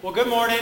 Well, good morning.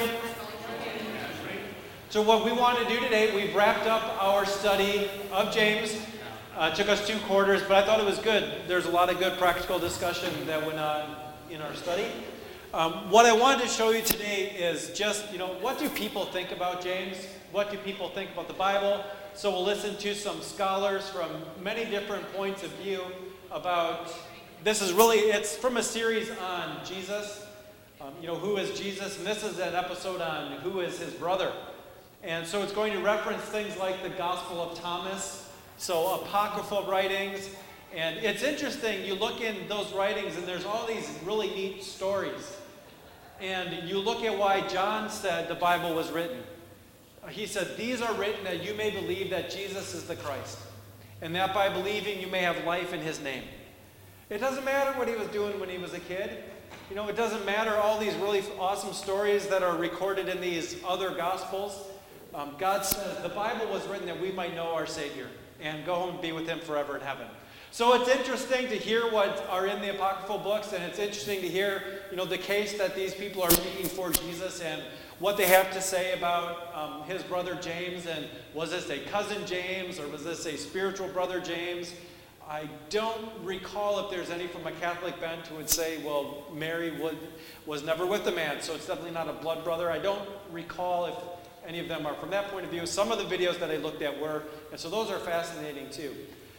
So what we want to do today, we've wrapped up our study of James. It took us 2 quarters, but I thought it was good. There's a lot of good practical discussion that went on in our study. What I wanted to show you today is just, what do people think about James? What do people think about the Bible? So we'll listen to some scholars from many different points of view about, it's from a series on Jesus. Who is Jesus? And this is an episode on who is his brother. And so it's going to reference things like the Gospel of Thomas, so apocryphal writings. And it's interesting, you look in those writings and there's all these really neat stories. And you look at why John said the Bible was written. He said, these are written that you may believe that Jesus is the Christ, and that by believing you may have life in his name. It doesn't matter what he was doing when he was a kid. It doesn't matter all these really awesome stories that are recorded in these other Gospels. God says the Bible was written that we might know our Savior and go home and be with him forever in heaven. So it's interesting to hear what are in the apocryphal books, and it's interesting to hear, the case that these people are making for Jesus and what they have to say about his brother James, and was this a cousin James or was this a spiritual brother James? I don't recall if there's any from a Catholic bent who would say, well, Mary was never with the man, so it's definitely not a blood brother. I don't recall if any of them are from that point of view. Some of the videos that I looked at were, and so those are fascinating too.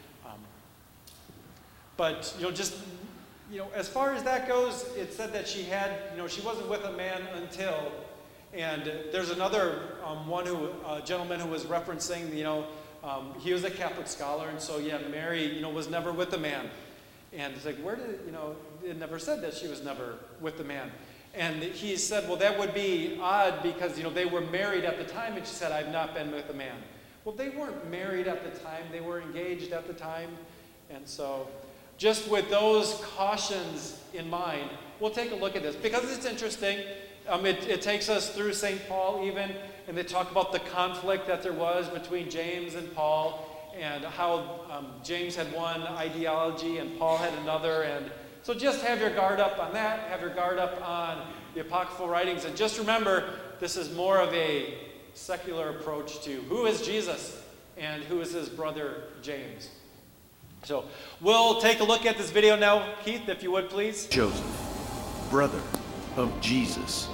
But as far as that goes, it said that she had, she wasn't with a man until, and there's another gentleman who was referencing, he was a Catholic scholar, and so Mary, was never with a man. And it's like, where did, it never said that she was never with the man. And he said, well, that would be odd because, they were married at the time, and she said, I've not been with a man. Well, they weren't married at the time, they were engaged at the time. And so, just with those cautions in mind, we'll take a look at this because it's interesting. It takes us through St. Paul even, and they talk about the conflict that there was between James and Paul, and how James had one ideology and Paul had another. And so just have your guard up on that, have your guard up on the apocryphal writings, and just remember, this is more of a secular approach to who is Jesus and who is his brother James. So we'll take a look at this video now. Keith, if you would, please. Joseph, brother of Jesus.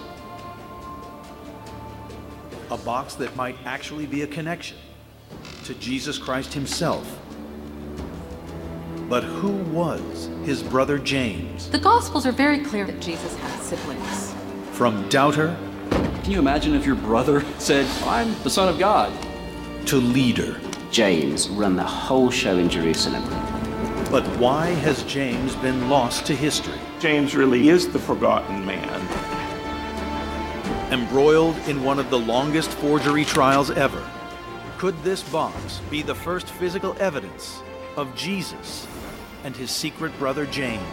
A box that might actually be a connection to Jesus Christ himself. But who was his brother James? The Gospels are very clear that Jesus had siblings. From doubter. Can you imagine if your brother said, I'm the Son of God? To leader. James ran the whole show in Jerusalem. But why has James been lost to history? James really is the forgotten man. Embroiled in one of the longest forgery trials ever, could this box be the first physical evidence of Jesus and his secret brother James?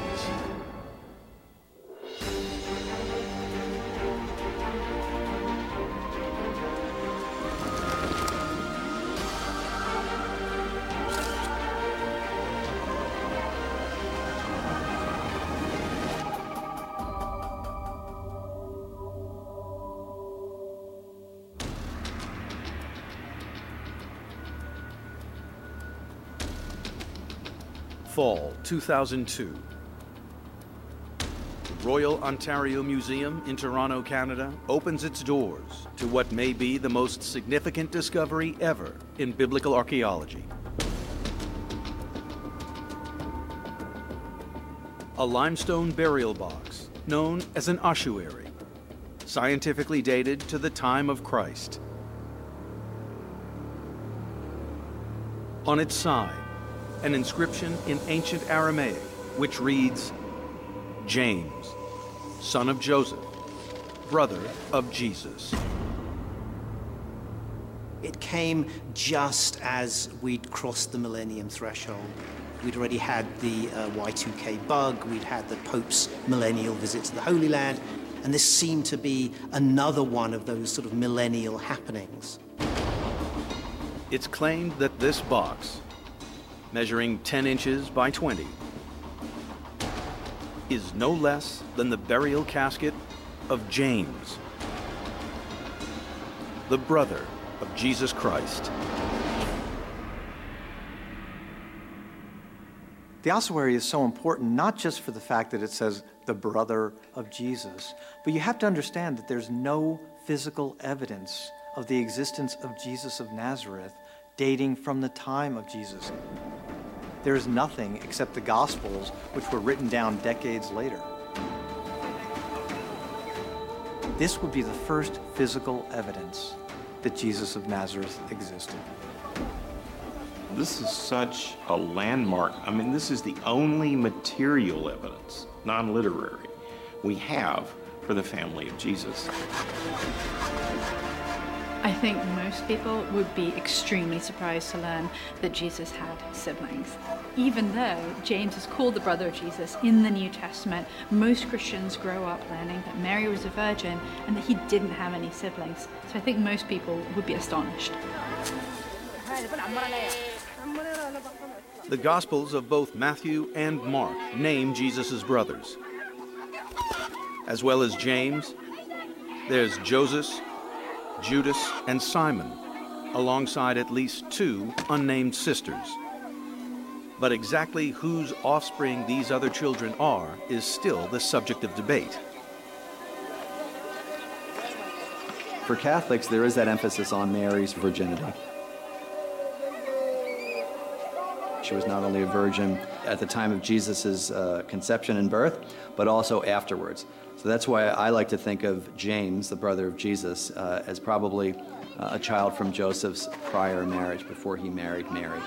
Fall 2002. The Royal Ontario Museum in Toronto, Canada, opens its doors to what may be the most significant discovery ever in biblical archaeology. A limestone burial box known as an ossuary, scientifically dated to the time of Christ. On its side, an inscription in ancient Aramaic, which reads, James, son of Joseph, brother of Jesus. It came just as we'd crossed the millennium threshold. We'd already had the Y2K bug, we'd had the Pope's millennial visit to the Holy Land, and this seemed to be another one of those sort of millennial happenings. It's claimed that this box, measuring 10 inches by 20, is no less than the burial casket of James, the brother of Jesus Christ. The ossuary is so important, not just for the fact that it says the brother of Jesus, but you have to understand that there's no physical evidence of the existence of Jesus of Nazareth dating from the time of Jesus. There is nothing except the Gospels, which were written down decades later. This would be the first physical evidence that Jesus of Nazareth existed. This is such a landmark. I mean, this is the only material evidence, non-literary, we have for the family of Jesus. I think most people would be extremely surprised to learn that Jesus had siblings. Even though James is called the brother of Jesus in the New Testament, most Christians grow up learning that Mary was a virgin and that he didn't have any siblings. So I think most people would be astonished. The Gospels of both Matthew and Mark name Jesus' brothers. As well as James, there's Joseph, Judas, and Simon, alongside at least 2 unnamed sisters. But exactly whose offspring these other children are is still the subject of debate. For Catholics, there is that emphasis on Mary's virginity. She was not only a virgin at the time of Jesus' conception and birth, but also afterwards. So that's why I like to think of James, the brother of Jesus, as probably a child from Joseph's prior marriage before he married Mary.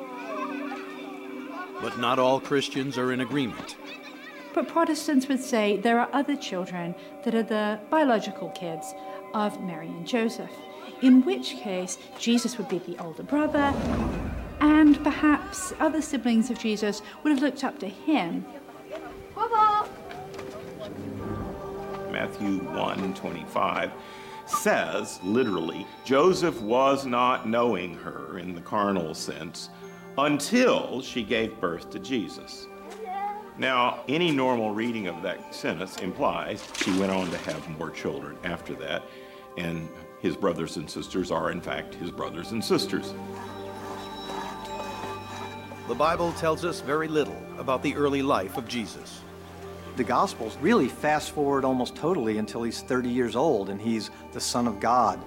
But not all Christians are in agreement. But Protestants would say there are other children that are the biological kids of Mary and Joseph, in which case Jesus would be the older brother, and perhaps other siblings of Jesus would have looked up to him. Matthew 1:25 says, literally, Joseph was not knowing her in the carnal sense until she gave birth to Jesus. Now, any normal reading of that sentence implies she went on to have more children after that, and his brothers and sisters are, in fact, his brothers and sisters. The Bible tells us very little about the early life of Jesus. The Gospels really fast forward almost totally until he's 30 years old and he's the Son of God.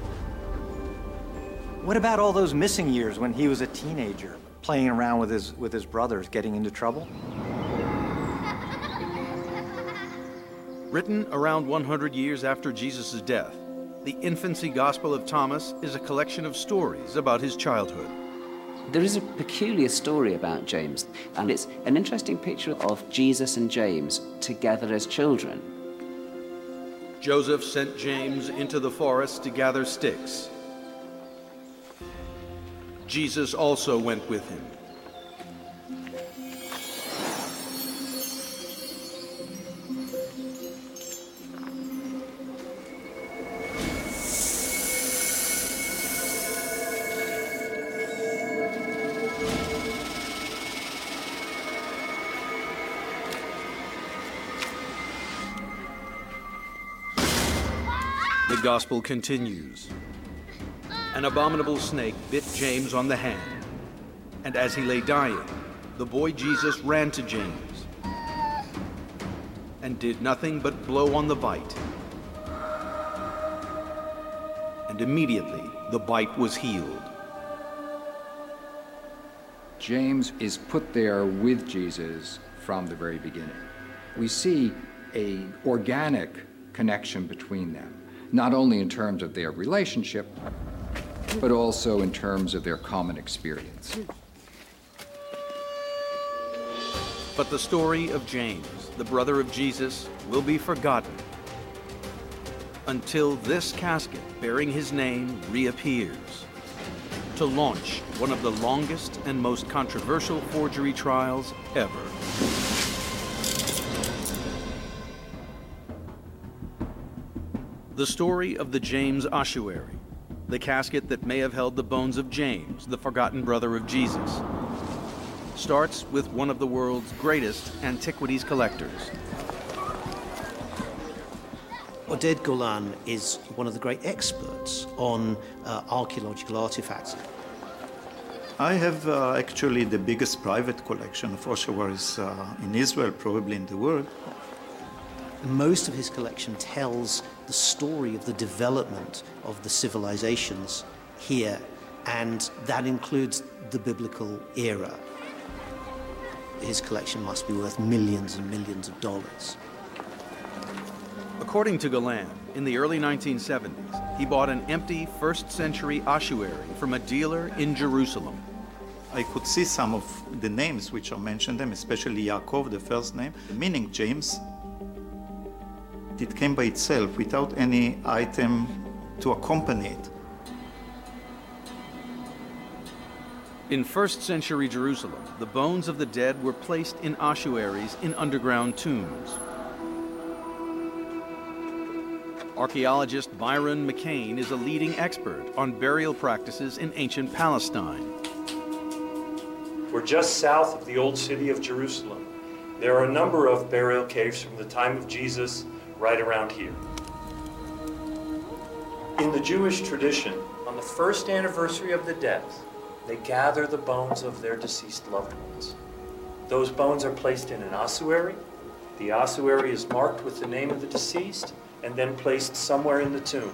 What about all those missing years when he was a teenager, playing around with his brothers, getting into trouble? Written around 100 years after Jesus' death, the Infancy Gospel of Thomas is a collection of stories about his childhood. There is a peculiar story about James, and it's an interesting picture of Jesus and James together as children. Joseph sent James into the forest to gather sticks. Jesus also went with him. The gospel continues. An abominable snake bit James on the hand, and as he lay dying, the boy Jesus ran to James and did nothing but blow on the bite. And immediately the bite was healed. James is put there with Jesus from the very beginning. We see an organic connection between them, not only in terms of their relationship, but also in terms of their common experience. But the story of James, the brother of Jesus, will be forgotten until this casket bearing his name reappears to launch one of the longest and most controversial forgery trials ever. The story of the James ossuary, the casket that may have held the bones of James, the forgotten brother of Jesus, starts with one of the world's greatest antiquities collectors. Oded Golan is one of the great experts on archaeological artifacts. I have actually the biggest private collection of ossuaries in Israel, probably in the world. Most of his collection tells the story of the development of the civilizations here, and that includes the biblical era. His collection must be worth millions and millions of dollars. According to Golan, in the early 1970s, he bought an empty first-century ossuary from a dealer in Jerusalem. I could see some of the names which are mentioned them, especially Yaakov, the first name, meaning James. It came by itself without any item to accompany it. In first-century Jerusalem, the bones of the dead were placed in ossuaries in underground tombs. Archaeologist Byron McCain is a leading expert on burial practices in ancient Palestine. We're just south of the old city of Jerusalem. There are a number of burial caves from the time of Jesus right around here. In the Jewish tradition, on the first anniversary of the death, they gather the bones of their deceased loved ones. Those bones are placed in an ossuary. The ossuary is marked with the name of the deceased and then placed somewhere in the tomb.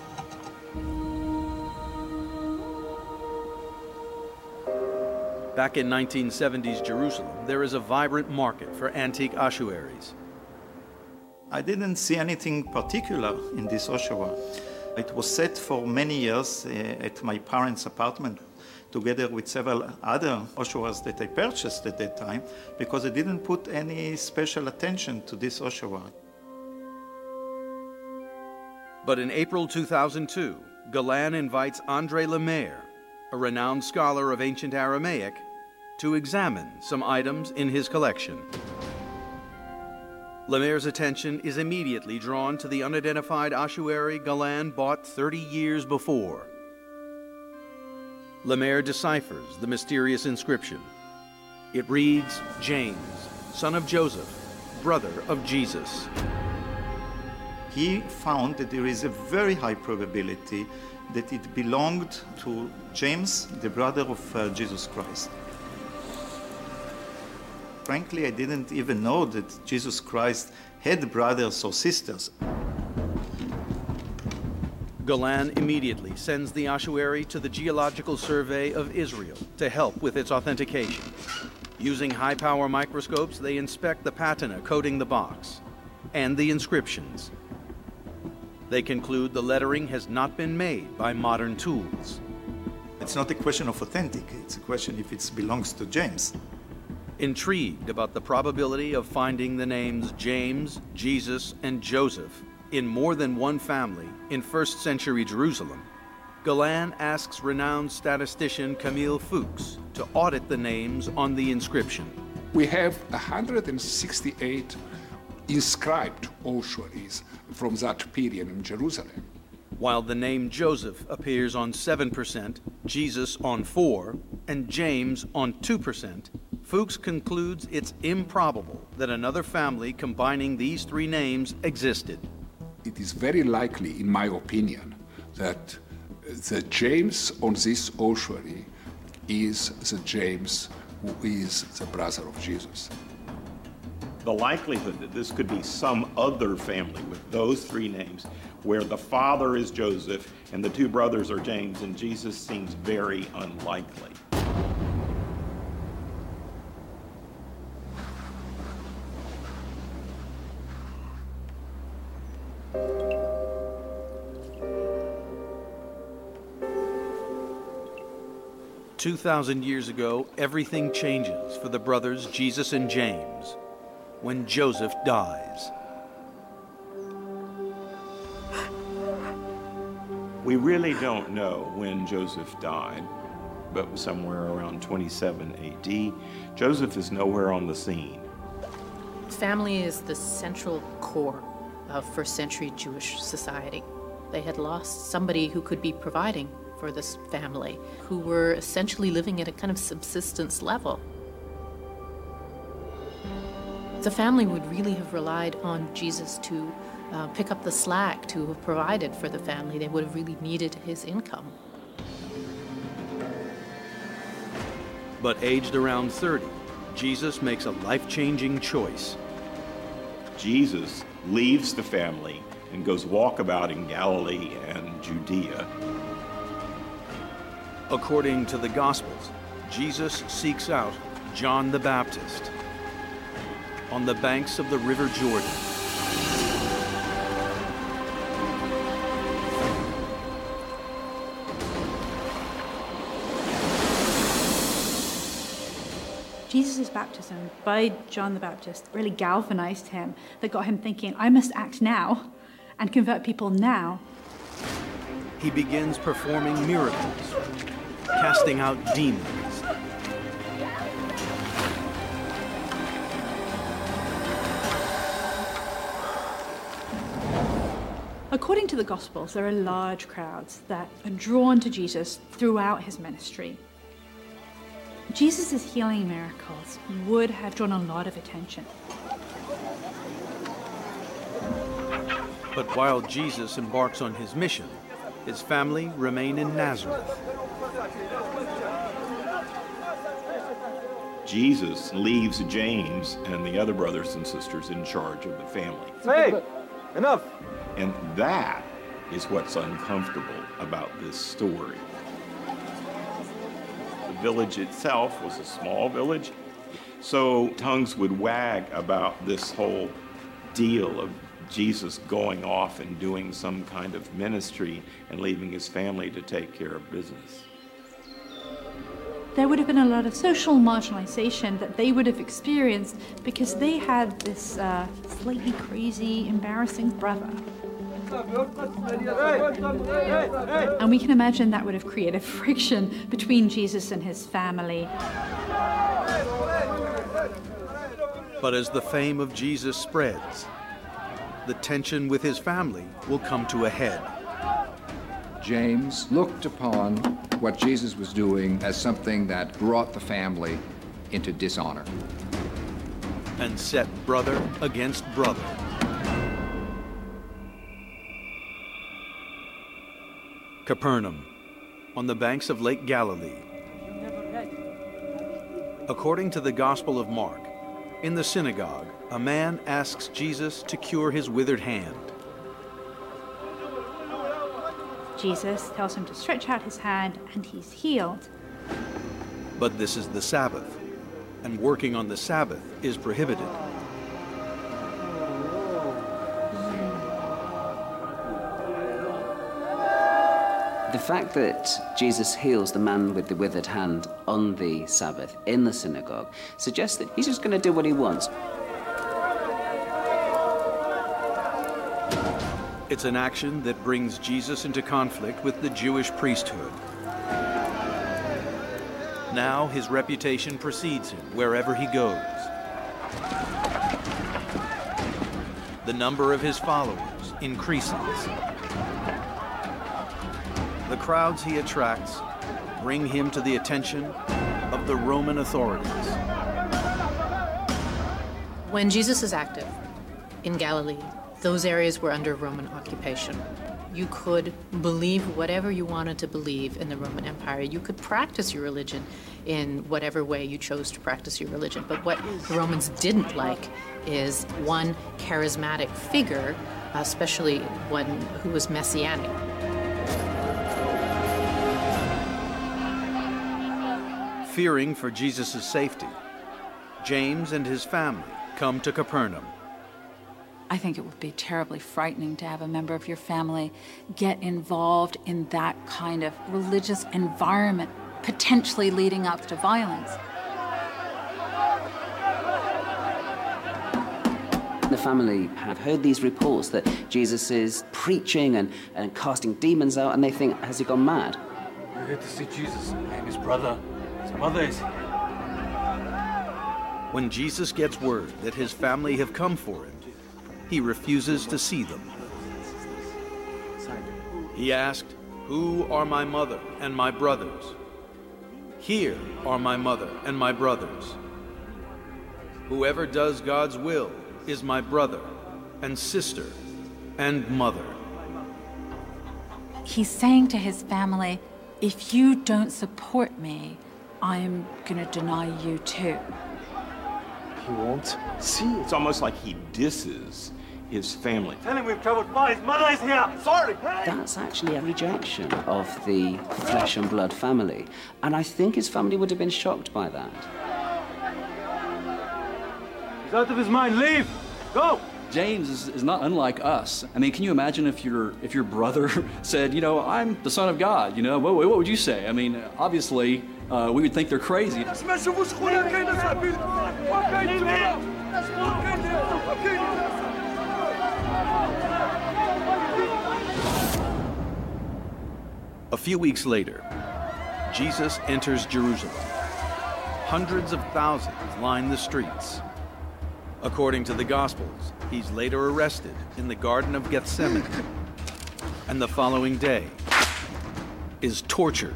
Back in 1970s Jerusalem, there is a vibrant market for antique ossuaries. I didn't see anything particular in this ossuary. It was set for many years at my parents' apartment, together with several other ossuaries that I purchased at that time, because I didn't put any special attention to this ossuary. But in April 2002, Golan invites André Lemaire, a renowned scholar of ancient Aramaic, to examine some items in his collection. Lemaire's attention is immediately drawn to the unidentified ossuary Golan bought 30 years before. Lemaire deciphers the mysterious inscription. It reads, "James, son of Joseph, brother of Jesus." He found that there is a very high probability that it belonged to James, the brother of Jesus Christ. Frankly, I didn't even know that Jesus Christ had brothers or sisters. Golan immediately sends the ossuary to the Geological Survey of Israel to help with its authentication. Using high-power microscopes, they inspect the patina coating the box and the inscriptions. They conclude the lettering has not been made by modern tools. It's not a question of authentic, it's a question if it belongs to James. Intrigued about the probability of finding the names James, Jesus, and Joseph in more than one family in first-century Jerusalem, Golan asks renowned statistician Camille Fuchs to audit the names on the inscription. We have 168 inscribed ossuaries from that period in Jerusalem. While the name Joseph appears on 7%, Jesus on 4%, and James on 2%, Fuchs concludes it's improbable that another family combining these three names existed. It is very likely, in my opinion, that the James on this ossuary is the James who is the brother of Jesus. The likelihood that this could be some other family with those three names, where the father is Joseph and the two brothers are James and Jesus, seems very unlikely. "2,000 years ago, everything changes for the brothers Jesus and James when Joseph dies." We really don't know when Joseph died, but somewhere around 27 AD. Joseph is nowhere on the scene. Family is the central core of first-century Jewish society. They had lost somebody who could be providing for this family, who were essentially living at a kind of subsistence level. The family would really have relied on Jesus to pick up the slack to have provided for the family. They would have really needed his income. But aged around 30, Jesus makes a life-changing choice. Jesus leaves the family and goes walkabout in Galilee and Judea. According to the Gospels, Jesus seeks out John the Baptist on the banks of the River Jordan. Jesus' baptism by John the Baptist really galvanized him, that got him thinking, I must act now and convert people now. He begins performing miracles, casting out demons. According to the Gospels, there are large crowds that are drawn to Jesus throughout his ministry. Jesus' healing miracles would have drawn a lot of attention. But while Jesus embarks on his mission, his family remain in Nazareth. Jesus leaves James and the other brothers and sisters in charge of the family. Hey, enough. And that is what's uncomfortable about this story. The village itself was a small village, so tongues would wag about this whole deal of Jesus going off and doing some kind of ministry and leaving his family to take care of business. There would have been a lot of social marginalization that they would have experienced because they had this slightly crazy, embarrassing brother. And we can imagine that would have created friction between Jesus and his family. But as the fame of Jesus spreads, the tension with his family will come to a head. James looked upon what Jesus was doing as something that brought the family into dishonor. And set brother against brother. Capernaum, on the banks of Lake Galilee. According to the Gospel of Mark, in the synagogue, a man asks Jesus to cure his withered hand. Jesus tells him to stretch out his hand, and he's healed. But this is the Sabbath, and working on the Sabbath is prohibited. The fact that Jesus heals the man with the withered hand on the Sabbath in the synagogue suggests that he's just going to do what he wants. It's an action that brings Jesus into conflict with the Jewish priesthood. Now his reputation precedes him wherever he goes. The number of his followers increases. The crowds he attracts bring him to the attention of the Roman authorities. When Jesus is active in Galilee, those areas were under Roman occupation. You could believe whatever you wanted to believe in the Roman Empire. You could practice your religion in whatever way you chose to practice your religion. But what the Romans didn't like is one charismatic figure, especially one who was messianic. Fearing for Jesus' safety, James and his family come to Capernaum. I think it would be terribly frightening to have a member of your family get involved in that kind of religious environment, potentially leading up to violence. The family have heard these reports that Jesus is preaching and casting demons out, and they think, has he gone mad? We're here to see Jesus and his brother. His mother is here. When Jesus gets word that his family have come for him, he refuses to see them. He asked, "Who are my mother and my brothers?" "Here are my mother and my brothers. Whoever does God's will is my brother and sister and mother. He's saying to his family, if you don't support me, I'm gonna deny you too. He won't see it. It's almost like he disses his family. Tell him we've traveled far. His mother is here. Sorry. That's actually a rejection of the flesh and blood family. And I think his family would have been shocked by that. He's out of his mind. Leave. Go. James is not unlike us. I mean, can you imagine if your brother said, you know, I'm the Son of God, you know, what would you say? I mean, obviously, we would think they're crazy. A few weeks later, Jesus enters Jerusalem. Hundreds of thousands line the streets. According to the Gospels, he's later arrested in the Garden of Gethsemane, and the following day is tortured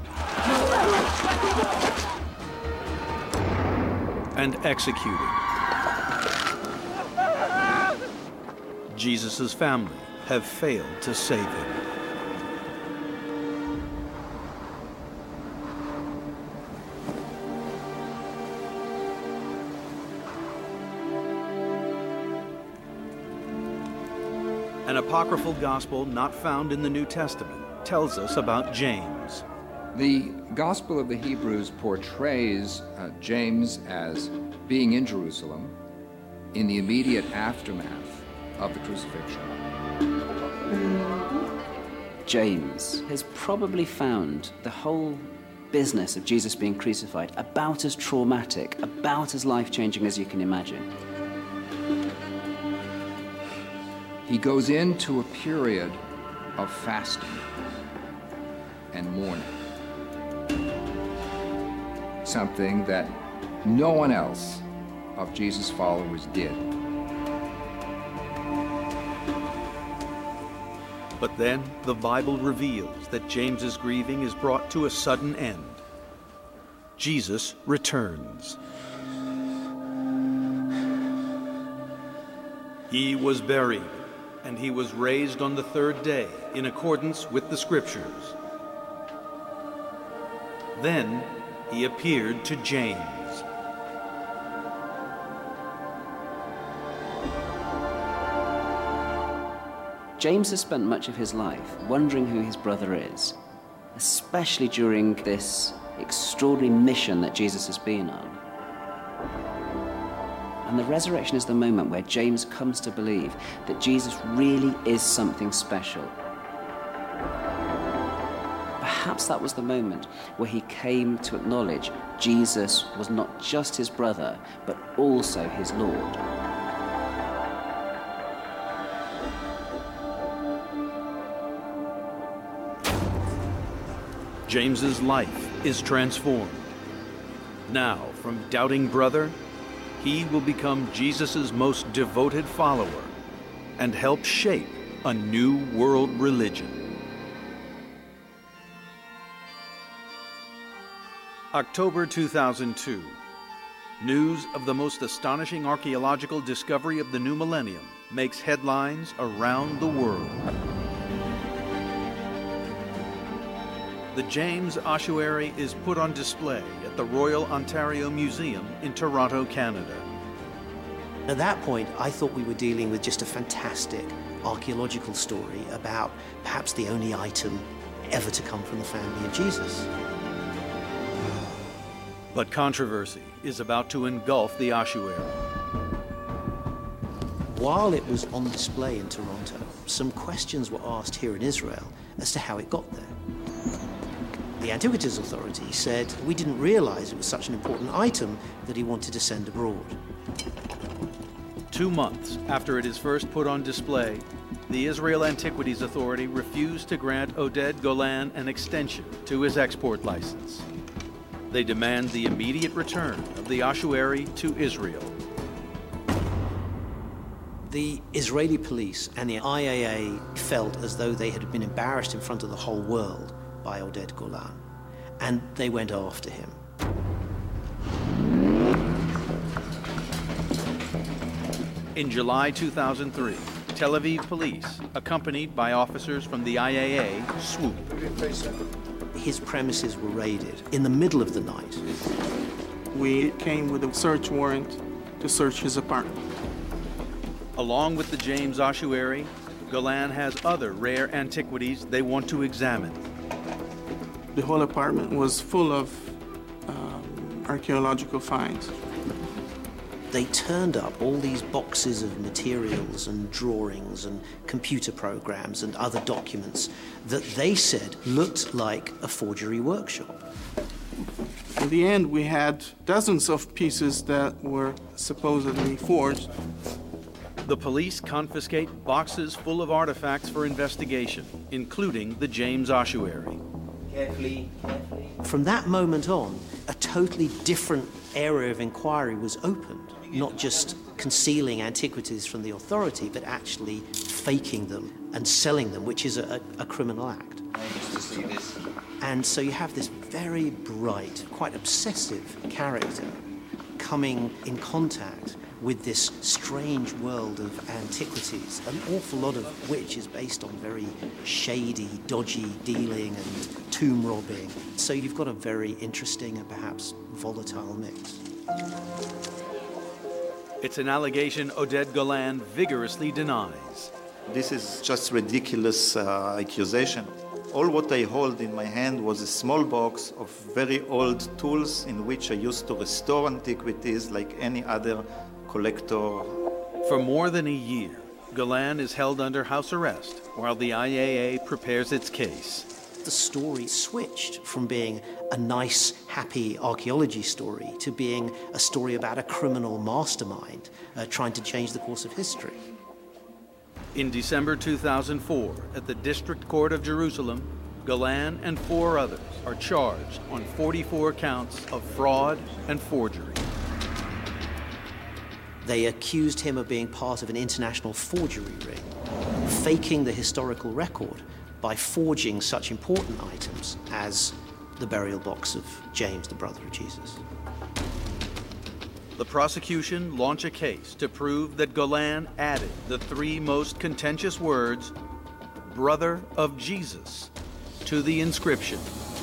and executed. Jesus' family have failed to save him. An apocryphal gospel not found in the New Testament tells us about James. The Gospel of the Hebrews portrays James as being in Jerusalem in the immediate aftermath of the crucifixion. James has probably found the whole business of Jesus being crucified about as traumatic, about as life-changing as you can imagine. He goes into a period of fasting and mourning, something that no one else of Jesus' followers did. But then the Bible reveals that James's grieving is brought to a sudden end. Jesus returns. He was buried, and he was raised on the third day in accordance with the Scriptures. Then he appeared to James. James has spent much of his life wondering who his brother is, especially during this extraordinary mission that Jesus has been on. And the resurrection is the moment where James comes to believe that Jesus really is something special. Perhaps that was the moment where he came to acknowledge Jesus was not just his brother, but also his Lord. James's life is transformed. Now, from doubting brother, he will become Jesus' most devoted follower and help shape a new world religion. October 2002. News of the most astonishing archaeological discovery of the new millennium makes headlines around the world. The James ossuary is put on display at the Royal Ontario Museum in Toronto, Canada. At that point, I thought we were dealing with just a fantastic archaeological story about perhaps the only item ever to come from the family of Jesus. But controversy is about to engulf the ossuary. While it was on display in Toronto, some questions were asked here in Israel as to how it got there. The Antiquities Authority said we didn't realize it was such an important item that he wanted to send abroad. 2 months after it is first put on display, the Israel Antiquities Authority refused to grant Oded Golan an extension to his export license. They demand the immediate return of the ossuary to Israel. The Israeli police and the IAA felt as though they had been embarrassed in front of the whole world by Oded Golan, and they went after him. In July 2003, Tel Aviv police, accompanied by officers from the IAA, swoop. His premises were raided in the middle of the night. We came with a search warrant to search his apartment. Along with the James ossuary, Golan has other rare antiquities they want to examine. The whole apartment was full of archaeological finds. They turned up all these boxes of materials and drawings and computer programs and other documents that they said looked like a forgery workshop. In the end, we had dozens of pieces that were supposedly forged. The police confiscate boxes full of artifacts for investigation, including the James ossuary. Carefully. From that moment on, a totally different area of inquiry was opened. Not just concealing antiquities from the authority, but actually faking them and selling them, which is a criminal act. And so you have this very bright, quite obsessive character coming in contact with this strange world of antiquities, an awful lot of which is based on very shady, dodgy dealing and tomb robbing. So you've got a very interesting and perhaps volatile mix. It's an allegation Oded Golan vigorously denies. This is just ridiculous accusation. All what I hold in my hand was a small box of very old tools in which I used to restore antiquities like any other collector. For more than a year, Golan is held under house arrest while the IAA prepares its case. The story switched from being a nice, happy archaeology story to being a story about a criminal mastermind trying to change the course of history. In December 2004, at the District Court of Jerusalem, Golan and 4 others are charged on 44 counts of fraud and forgery. They accused him of being part of an international forgery ring, faking the historical record by forging such important items as the burial box of James, the brother of Jesus. The prosecution launch a case to prove that Golan added the 3 most contentious words, brother of Jesus, to the inscription.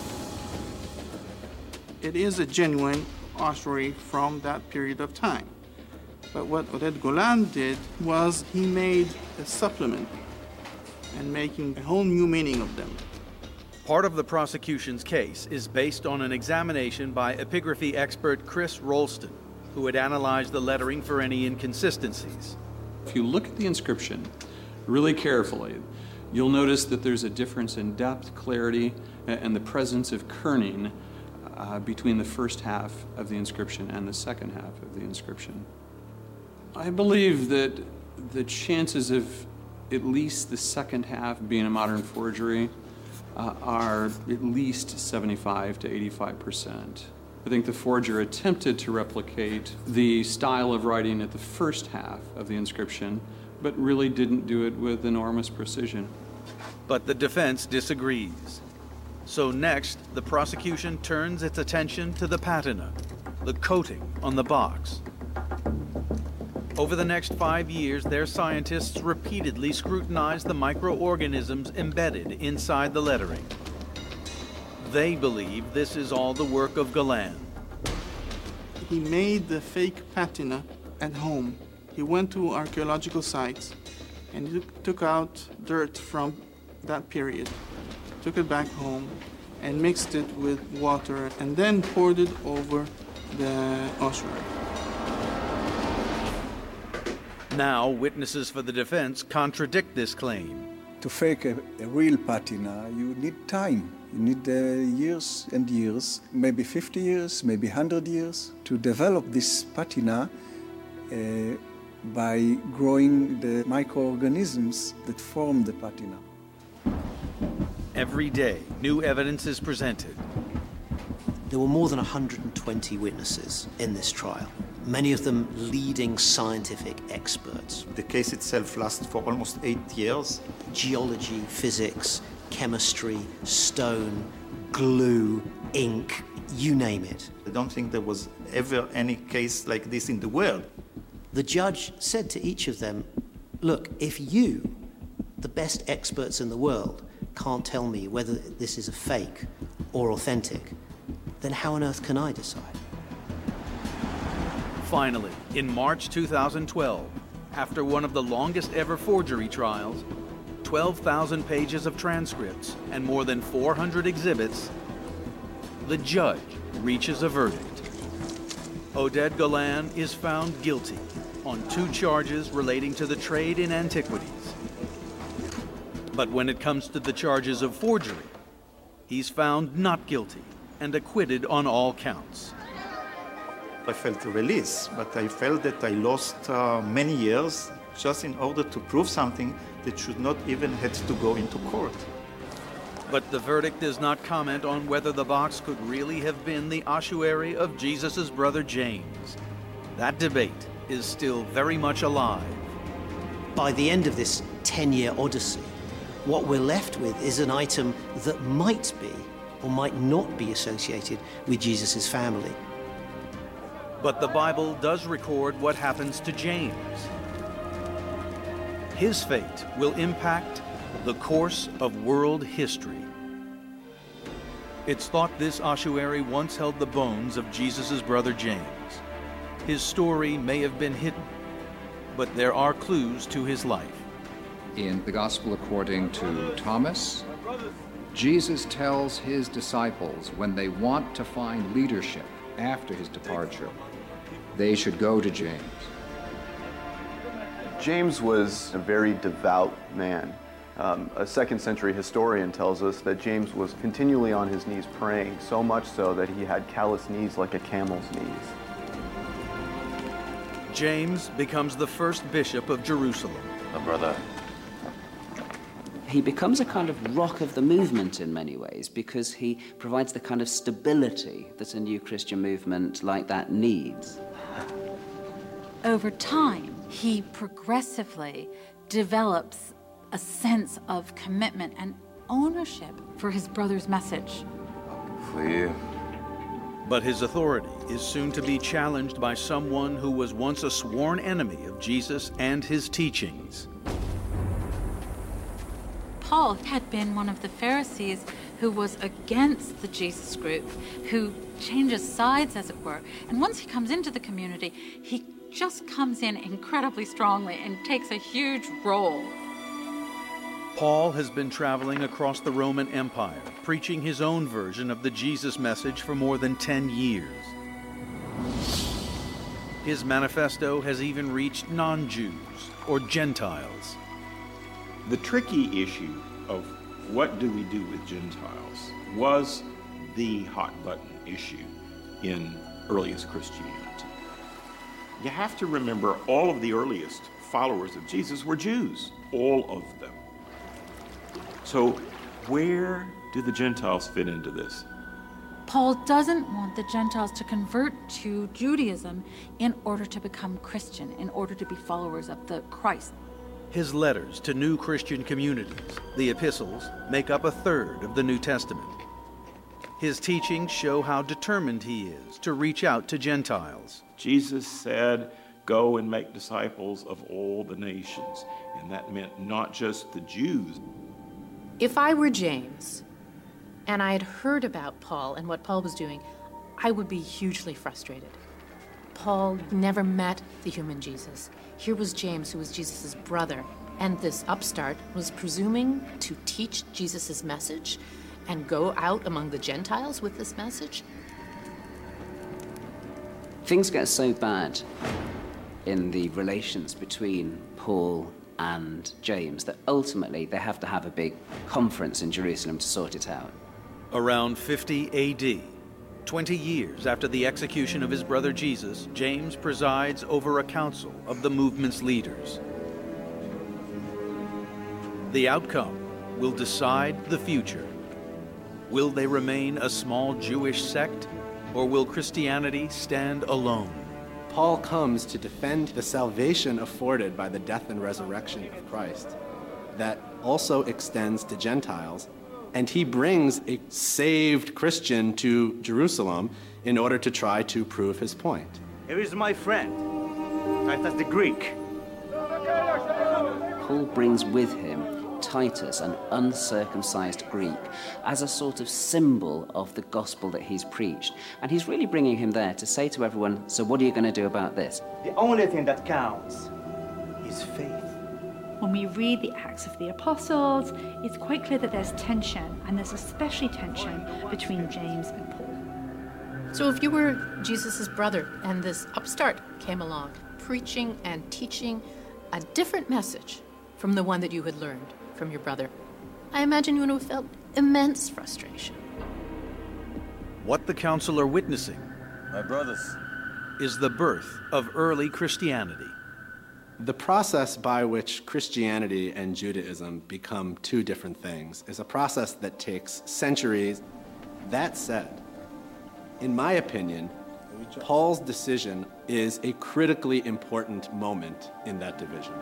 It is a genuine ossuary from that period of time. But what Oded Golan did was he made a supplement and making a whole new meaning of them. Part of the prosecution's case is based on an examination by epigraphy expert Chris Rolston, who had analyzed the lettering for any inconsistencies. If you look at the inscription really carefully, you'll notice that there's a difference in depth, clarity, and the presence of kerning between the first half of the inscription and the second half of the inscription. I believe that the chances of at least the second half being a modern forgery are at least 75 to 85%. I think the forger attempted to replicate the style of writing at the first half of the inscription, but really didn't do it with enormous precision. But the defense disagrees. So next, the prosecution turns its attention to the patina, the coating on the box. Over the next 5 years, their scientists repeatedly scrutinized the microorganisms embedded inside the lettering. They believe this is all the work of Golan. He made the fake patina at home. He went to archaeological sites and he took out dirt from that period, took it back home and mixed it with water and then poured it over the ossuary. Now, witnesses for the defense contradict this claim. To fake a real patina, you need time. You need years and years, maybe 50 years, maybe 100 years, to develop this patina by growing the microorganisms that form the patina. Every day, new evidence is presented. There were more than 120 witnesses in this trial, many of them leading scientific experts. The case itself lasted for almost 8 years. Geology, physics, chemistry, stone, glue, ink, you name it. I don't think there was ever any case like this in the world. The judge said to each of them, look, if you, the best experts in the world, can't tell me whether this is a fake or authentic, then how on earth can I decide? Finally, in March 2012, after one of the longest ever forgery trials, 12,000 pages of transcripts, and more than 400 exhibits, the judge reaches a verdict. Oded Golan is found guilty on 2 charges relating to the trade in antiquities. But when it comes to the charges of forgery, he's found not guilty and acquitted on all counts. I felt release, but I felt that I lost many years just in order to prove something that should not even have to go into court. But the verdict does not comment on whether the box could really have been the ossuary of Jesus' brother James. That debate is still very much alive. By the end of this 10-year odyssey, what we're left with is an item that might be or might not be associated with Jesus' family. But the Bible does record what happens to James. His fate will impact the course of world history. It's thought this ossuary once held the bones of Jesus' brother James. His story may have been hidden, but there are clues to his life. In the Gospel according to Thomas, Jesus tells his disciples when they want to find leadership after his departure, they should go to James. James was a very devout man. A second-century historian tells us that James was continually on his knees praying, so much so that he had calloused knees like a camel's knees. James becomes the first bishop of Jerusalem. My brother. He becomes a kind of rock of the movement in many ways because he provides the kind of stability that a new Christian movement like that needs. Over time, he progressively develops a sense of commitment and ownership for his brother's message. But his authority is soon to be challenged by someone who was once a sworn enemy of Jesus and his teachings. Paul had been one of the Pharisees who was against the Jesus group, who changes sides, as it were. And once he comes into the community, he just comes in incredibly strongly and takes a huge role. Paul has been traveling across the Roman Empire, preaching his own version of the Jesus message for more than 10 years. His manifesto has even reached non-Jews or Gentiles. The tricky issue of what do we do with Gentiles was the hot-button issue in earliest Christianity. You have to remember all of the earliest followers of Jesus were Jews, all of them. So where do the Gentiles fit into this? Paul doesn't want the Gentiles to convert to Judaism in order to become Christian, in order to be followers of the Christ. His letters to new Christian communities, the epistles, make up a third of the New Testament. His teachings show how determined he is to reach out to Gentiles. Jesus said, "Go and make disciples of all the nations." And that meant not just the Jews. If I were James, and I had heard about Paul and what Paul was doing, I would be hugely frustrated. Paul never met the human Jesus. Here was James, who was Jesus' brother, and this upstart was presuming to teach Jesus' message and go out among the Gentiles with this message. Things get so bad in the relations between Paul and James that ultimately they have to have a big conference in Jerusalem to sort it out. Around 50 AD, 20 years after the execution of his brother Jesus, James presides over a council of the movement's leaders. The outcome will decide the future. Will they remain a small Jewish sect, or will Christianity stand alone? Paul comes to defend the salvation afforded by the death and resurrection of Christ that also extends to Gentiles, and he brings a saved Christian to Jerusalem in order to try to prove his point. Here is my friend, Titus the Greek. Paul brings with him Titus, an uncircumcised Greek, as a sort of symbol of the gospel that he's preached. And he's really bringing him there to say to everyone, so what are you going to do about this? The only thing that counts is faith. When we read the Acts of the Apostles, it's quite clear that there's tension, and there's especially tension between James and Paul. So if you were Jesus' brother and this upstart came along, preaching and teaching a different message from the one that you had learned from your brother, I imagine you would have felt immense frustration. What the council are witnessing, my brothers, is the birth of early Christianity. The process by which Christianity and Judaism become two different things is a process that takes centuries. That said, in my opinion, Paul's decision is a critically important moment in that division.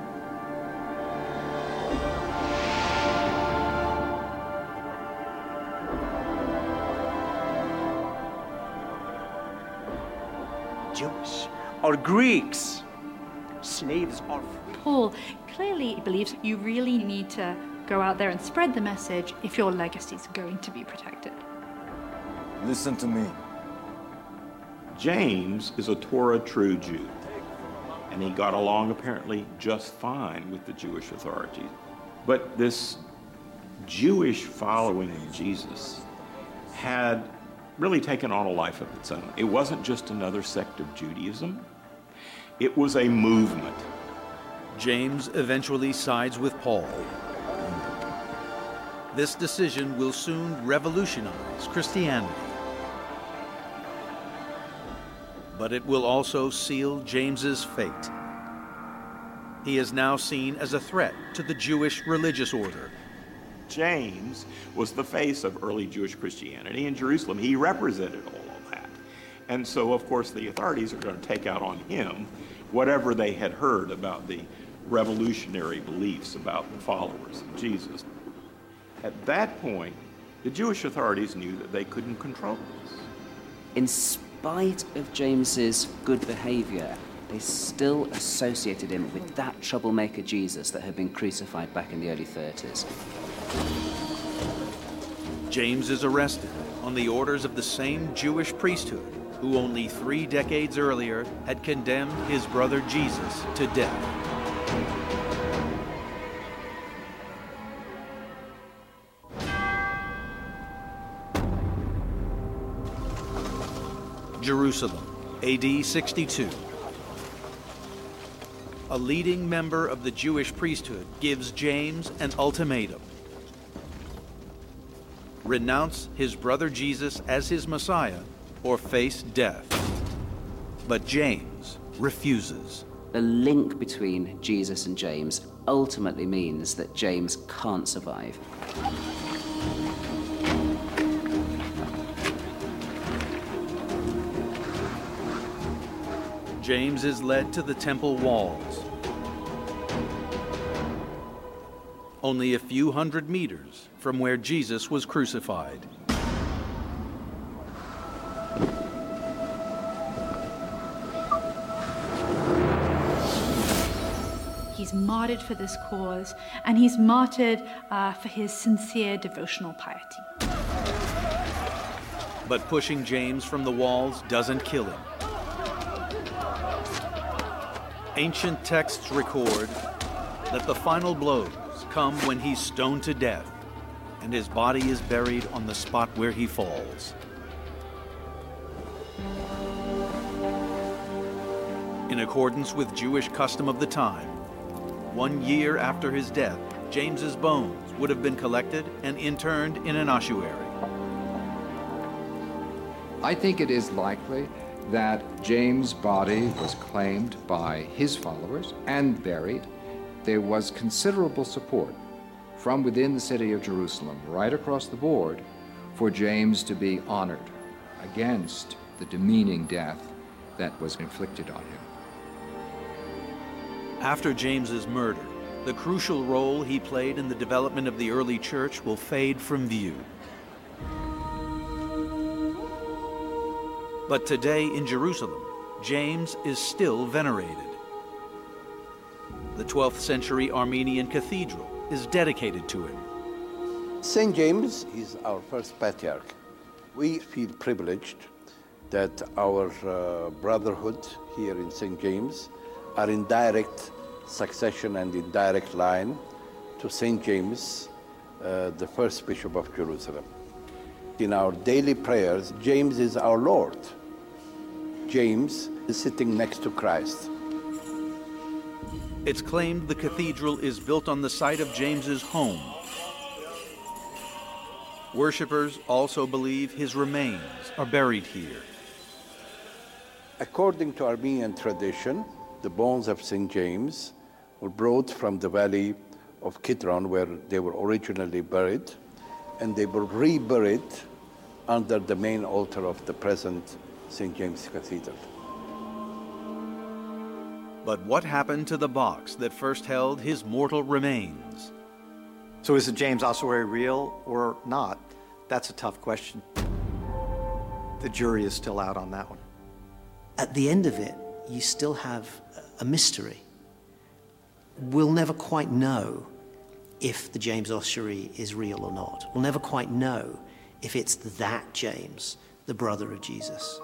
Jewish or Greeks, slaves or free. Paul clearly believes you really need to go out there and spread the message if your legacy is going to be protected. Listen to me. James is a Torah true Jew, and he got along apparently just fine with the Jewish authorities. But this Jewish following of Jesus had really taken on a life of its own. It wasn't just another sect of Judaism. It was a movement. James eventually sides with Paul. This decision will soon revolutionize Christianity. But it will also seal James's fate. He is now seen as a threat to the Jewish religious order. James was the face of early Jewish Christianity in Jerusalem. He represented all of that. And so, of course, the authorities are going to take out on him whatever they had heard about the revolutionary beliefs about the followers of Jesus. At that point, the Jewish authorities knew that they couldn't control this. In spite of James's good behavior, they still associated him with that troublemaker Jesus that had been crucified back in the early 30s. James is arrested on the orders of the same Jewish priesthood who only 3 decades earlier had condemned his brother Jesus to death. Jerusalem, AD 62. A leading member of the Jewish priesthood gives James an ultimatum. Renounce his brother Jesus as his Messiah or face death. But James refuses. The link between Jesus and James ultimately means that James can't survive. James is led to the temple walls. Only a few hundred meters from where Jesus was crucified. He's martyred for this cause, and he's martyred for his sincere devotional piety. But pushing James from the walls doesn't kill him. Ancient texts record that the final blows come when he's stoned to death, and his body is buried on the spot where he falls. In accordance with Jewish custom of the time, 1 year after his death, James's bones would have been collected and interned in an ossuary. I think it is likely that James' body was claimed by his followers and buried. There was considerable support from within the city of Jerusalem, right across the board, for James to be honored against the demeaning death that was inflicted on him. After James's murder, the crucial role he played in the development of the early church will fade from view. But today in Jerusalem, James is still venerated. The 12th century Armenian cathedral is dedicated to him. St. James is our first patriarch. We feel privileged that our brotherhood here in St. James are in direct succession and in direct line to St. James, the first Bishop of Jerusalem. In our daily prayers, James is our Lord. James is sitting next to Christ. It's claimed the cathedral is built on the site of James's home. Worshippers also believe his remains are buried here. According to Armenian tradition, the bones of St. James were brought from the valley of Kidron, where they were originally buried, and they were reburied under the main altar of the present St. James Cathedral. But what happened to the box that first held his mortal remains? So is the James ossuary real or not? That's a tough question. The jury is still out on that one. At the end of it, you still have a mystery. We'll never quite know if the James ossuary is real or not. We'll never quite know if it's that James, the brother of Jesus.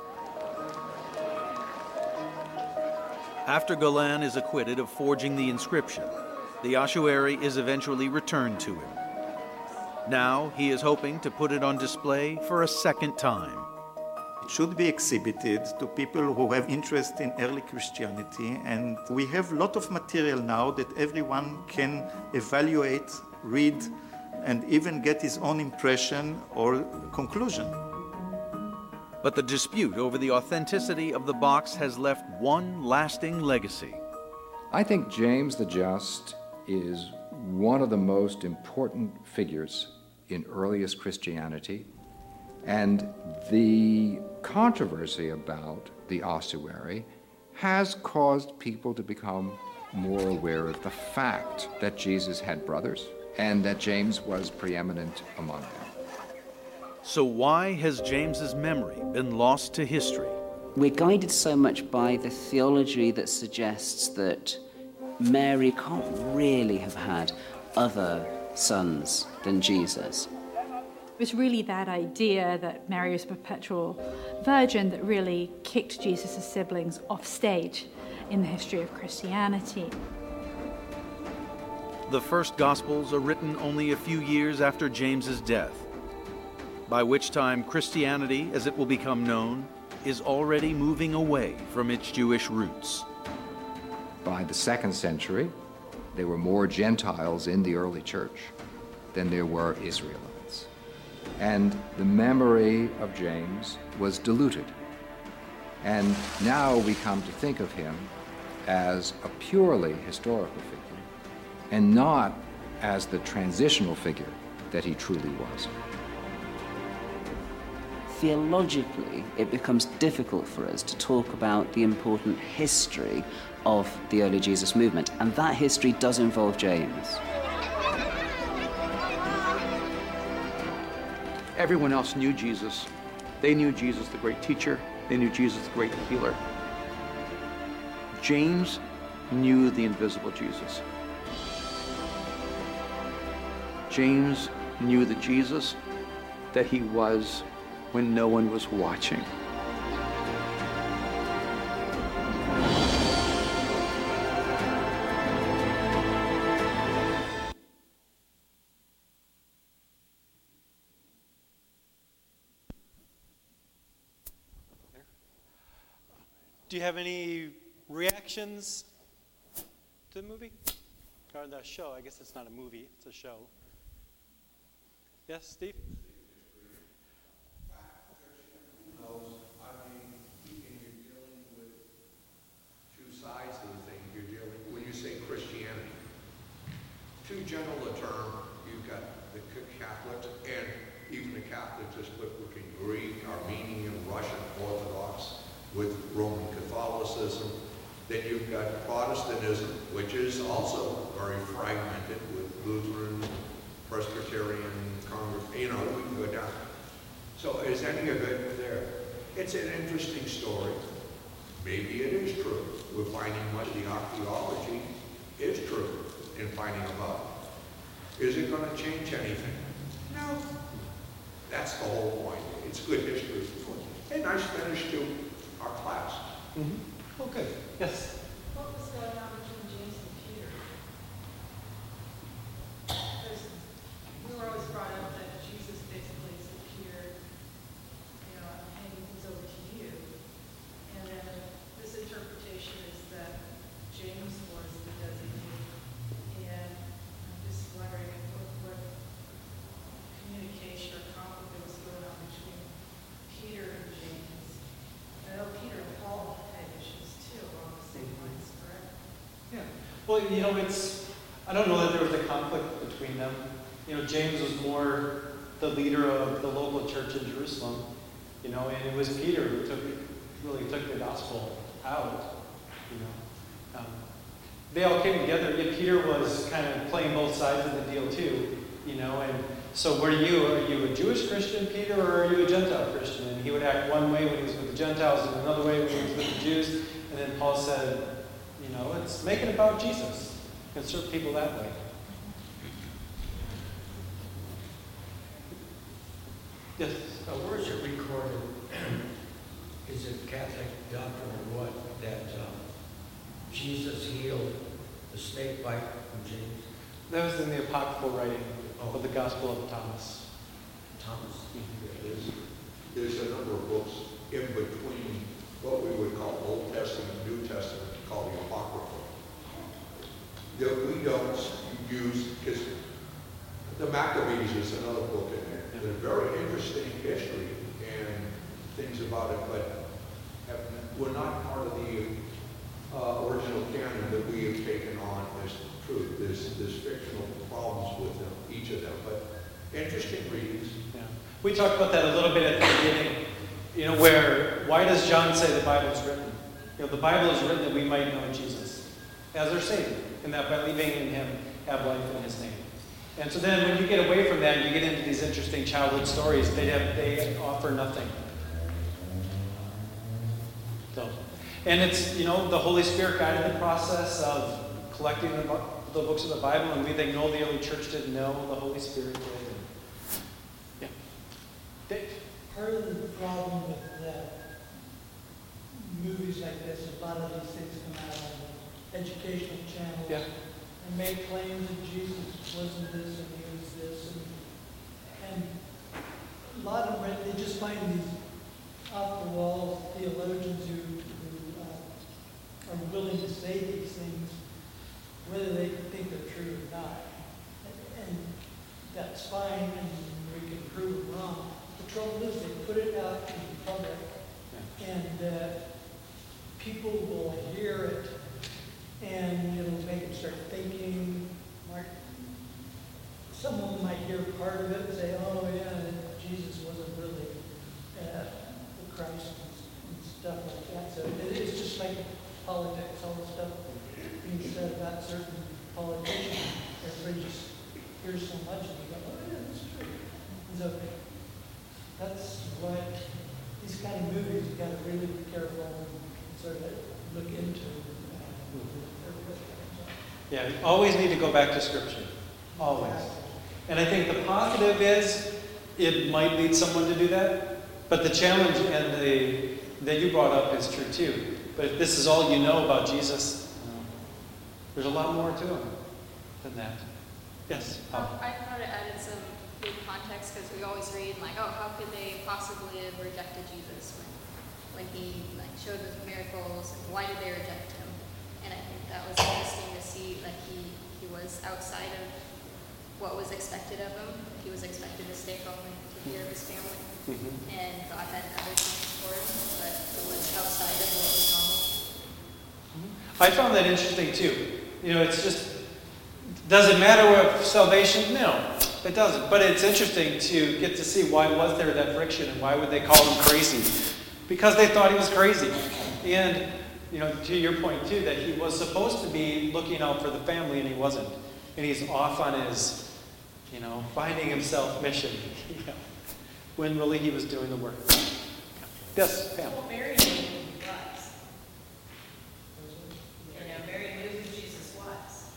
After Golan is acquitted of forging the inscription, the ossuary is eventually returned to him. Now he is hoping to put it on display for a second time. It should be exhibited to people who have interest in early Christianity, and we have a lot of material now that everyone can evaluate, read, and even get his own impression or conclusion. But the dispute over the authenticity of the box has left one lasting legacy. I think James the Just is one of the most important figures in earliest Christianity, and the controversy about the ossuary has caused people to become more aware of the fact that Jesus had brothers and that James was preeminent among them. So why has James's memory been lost to history? We're guided so much by the theology that suggests that Mary can't really have had other sons than Jesus. It was really that idea that Mary was a perpetual virgin that really kicked Jesus' siblings off stage in the history of Christianity. The first Gospels are written only a few years after James's death, by which time Christianity, as it will become known, is already moving away from its Jewish roots. By the 2nd century, there were more Gentiles in the early church than there were Israelites. And the memory of James was diluted. And now we come to think of him as a purely historical figure and not as the transitional figure that he truly was. Theologically, it becomes difficult for us to talk about the important history of the early Jesus movement, and that history does involve James. Everyone else knew Jesus. They knew Jesus, the great teacher. They knew Jesus, the great healer. James knew the invisible Jesus. James knew the Jesus that he was when no one was watching. Do you have any reactions to the movie? Or the show? I guess it's not a movie, it's a show. Yes, Steve? Sides of the thing you're dealing when you say Christianity. Too general a term, you've got the Catholics, and even the Catholics are split between Greek, Armenian, Russian Orthodox, with Roman Catholicism. Then you've got Protestantism, which is also very fragmented with Lutheran, Presbyterian, we can go down. So is any of it there? It's an interesting story. Maybe it is true. We're finding much of the archaeology is true in finding a love. Is it going to change anything? No. That's the whole point. It's good history. Hey, nice finish to our class. Mm-hmm. Oh, good. Yes? What was going on between James and Peter? Because we were always brought up that Jesus basically said, Peter, I'm handing things over to you. And then this interpretation is that James was the designee. And I'm just wondering what communication or conflict that was going on between Peter and James. I know Peter and Paul had issues too along the same lines, correct? Yeah. Well, I don't know that there was a conflict between them. James was more the leader of the local church in Jerusalem, and it was Peter who really took the gospel out, They all came together, yet Peter was kind of playing both sides of the deal too, and so are you a Jewish Christian, Peter, or are you a Gentile Christian? And he would act one way when he was with the Gentiles and another way when he was with the Jews. And then Paul said, let's make it about Jesus and serve people that way. Yes? Where is it recorded? Is it Catholic doctrine or what? That Jesus healed the snake bite from James? That was in the apocryphal writing of the Gospel of Thomas. Thomas. There's a number of books in between what we would call Old Testament and New Testament called the Apocrypha that we don't use, because the Maccabees is another book in there. There's very interesting history and things about it, but were not part of the original canon that we have taken on as truth. There's fictional problems with them, each of them, but interesting readings. Yeah. We talked about that a little bit at the beginning, why does John say the Bible is written? The Bible is written that we might know Jesus as our Savior, and that by believing in Him, have life in His name. And so then when you get away from that, you get into these interesting childhood stories. They offer nothing. So, and it's, the Holy Spirit guided the process of collecting the books of the Bible, and we think, no, the early church didn't know, the Holy Spirit did. Yeah. Dave? Part of the problem with movies like this, a lot of these things come out on educational channels. Yeah. And make claims that Jesus wasn't this and he was this. And a lot of them, they just find these off-the-wall theologians who are willing to say these things, whether they think they're true or not. And that's fine, and we can prove them wrong. The trouble is they put it out in the public, and people will hear it, and it'll make them start thinking. Some of them might hear part of it and say, oh yeah, Jesus wasn't really the Christ and stuff like that. So it's just like politics, all the stuff being said about certain politicians. Everybody just hears so much and you go, oh yeah, that's true. And so that's why these kind of movies you've got to really be careful and sort of look into. Yeah, you always need to go back to Scripture. Always. And I think the positive is it might lead someone to do that, but the challenge that you brought up is true too. But if this is all you know about Jesus, there's a lot more to him than that. Yes? I thought it added some good context because we always read how could they possibly have rejected Jesus when he showed those miracles, and why did they reject him? And I think that was interesting to see that he was outside of what was expected of him. He was expected to stay home and take care of his family. Mm-hmm. And God had other things for him, but it was outside of what was normal. Mm-hmm. I found that interesting too. It's just, does it matter with salvation? No, it doesn't. But it's interesting to get to see why was there that friction and why would they call him crazy? Because they thought he was crazy. And to your point too, that he was supposed to be looking out for the family and he wasn't. And he's off on his, finding himself mission, when really he was doing the work. Yes, Pam. Well, Mary knew who he was. Mary knew who Jesus was.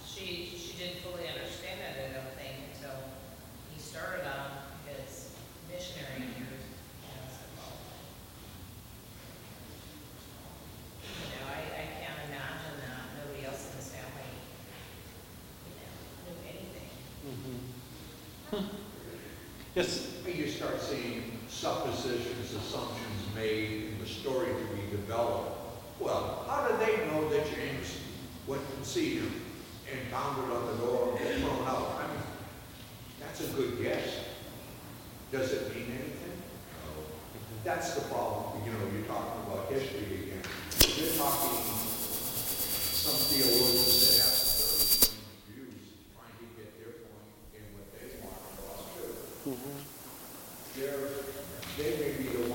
Yes? You start seeing suppositions, assumptions made, and the story to be developed. Well, how did they know that James went and see him and pounded on the door and got thrown out? I mean, that's a good guess. Does it mean anything? No. That's the problem. You know, you're talking about history again. You're talking some theologians that have some very views trying to get their point in what they want across too. They may be the 1%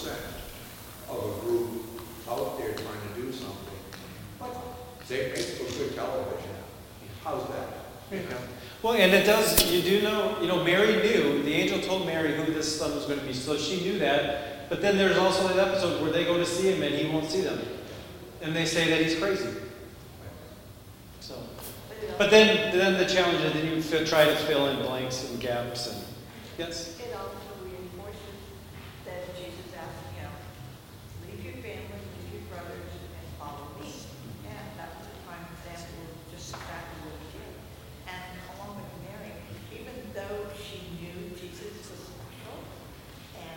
of a group out there trying to do something, but they make for good television. How's that? Yeah. Well, and it does, you do know, Mary knew, the angel told Mary who this son was going to be, so she knew that. But then there's also an episode where they go to see him and he won't see them. And they say that he's crazy. So, but then the challenge is then you try to fill in blanks and gaps and, yes? It also reinforces that Jesus asked, leave your family, leave your brothers, and follow me. And that was a prime example of just exactly what he did. And along with Mary, even though she knew Jesus was special, and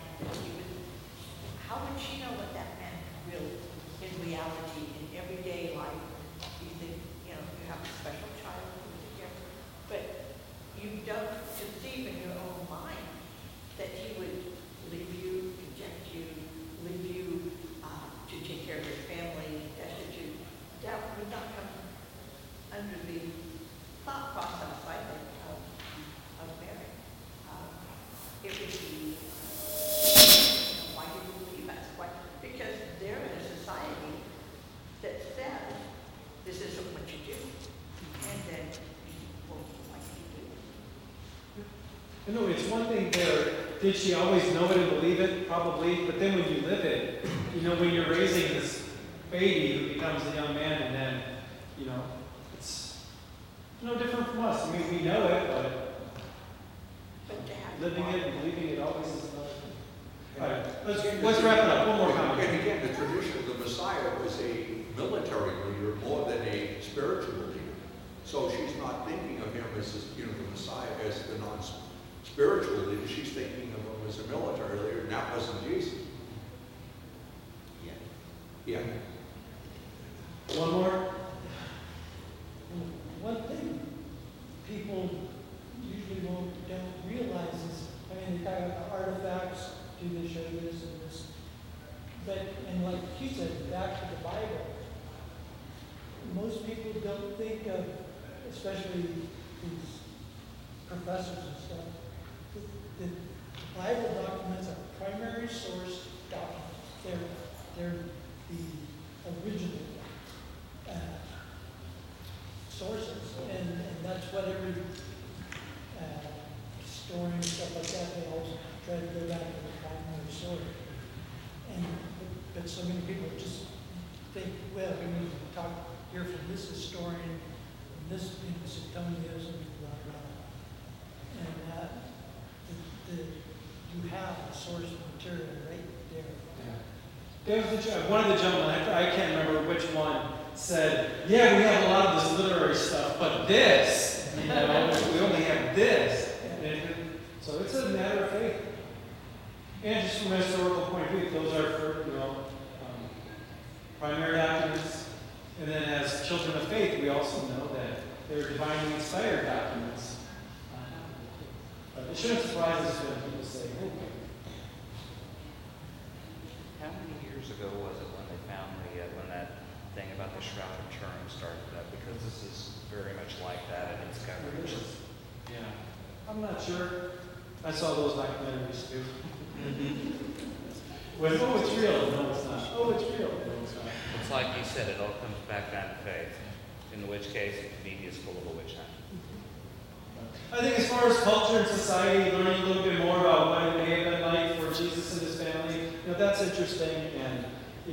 how would she know what that meant really, in reality, in everyday life? You think, you have a special child who's a gift, but you don't conceive in your own mind that he would leave you, reject you, leave you to take care of your family, destitute. That would not come under the thought process, I think, of Mary. It would be, why do you believe us? Why? Because they're in a society that says this isn't what you do. And then, well, why do you do? No, it's one thing there. Did she always know it and believe it? Probably. But then when you live it, when you're raising this baby who becomes a young man, and then, it's no different from us. I mean, we know it, but living it and believing it always is another thing. All right, let's wrap it up. One more comment. And again, the tradition of the Messiah was a military leader more than a spiritual leader. So she's not thinking of him as, the Messiah as the non-spiritual leader. She's thinking of him as a military leader, and that wasn't Jesus. Yeah. One more? One thing people usually don't realize is, they talk about artifacts, do they show this and this? But, and like you said, back to the Bible, most people don't think of, especially these professors and stuff, the Bible documents are primary source documents. They're the original sources, and that's what every historian and stuff like that, they always try to go back to the primary source. But so many people just think, well, we need to hear from this historian, and this Suetonius, and blah, blah. And you have the source material right there. There was one of the gentlemen, I can't remember which one, said, yeah, we have a lot of this literary stuff, but this, we only have this. So it's a matter of faith. And just from a historical point of view, those are, primary documents. And then as children of faith, we also know that they're divinely inspired documents. But it shouldn't surprise us when people say, How many years ago was it when they found when that thing about the Shroud of Turin started up? Because this is very much like that in its coverage. Yeah. I'm not sure. I saw those documentaries too. When, it's real. No, it's not. Oh, it's real. No, it's not. It's like you said, it all comes back down to faith. In which case, media is full of a witch hunt. I think as far as culture and society, learning a little bit more about what it may have been like for Jesus and his family, that's interesting. And,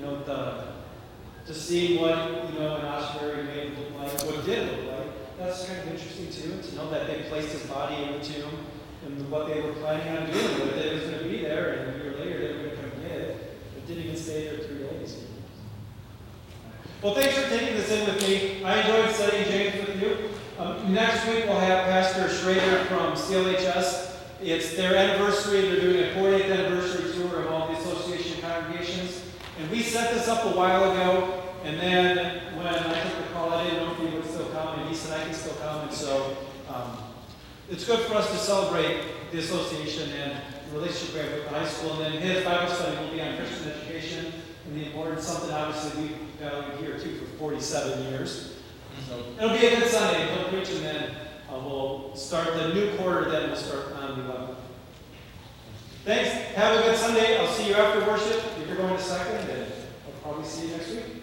to see what, an ossuary may have looked like, what it did look like, that's kind of interesting too, to know that they placed his body in the tomb and what they were planning on doing with it. It was going to be there, and a year later they were going to come get it. It didn't even stay there 3 days. Well, thanks for taking this in with me. I enjoyed studying James with you. Next week we'll have Pastor Schrader from CLHS, It's their anniversary. They're doing a 40th anniversary tour of all the association congregations. And we set this up a while ago, and then when I took the call, I didn't know if he would still come, and he said I can still come, and so it's good for us to celebrate the association and the relationship we have with the high school. And then his Bible study will be on Christian education and the importance, something obviously we've valued here too for 47 years. So it'll be a good Sunday. He'll preach, and then we'll start the new quarter. Then we'll start on the 11th. Thanks. Have a good Sunday. I'll see you after worship. If you're going to second, then I'll probably see you next week.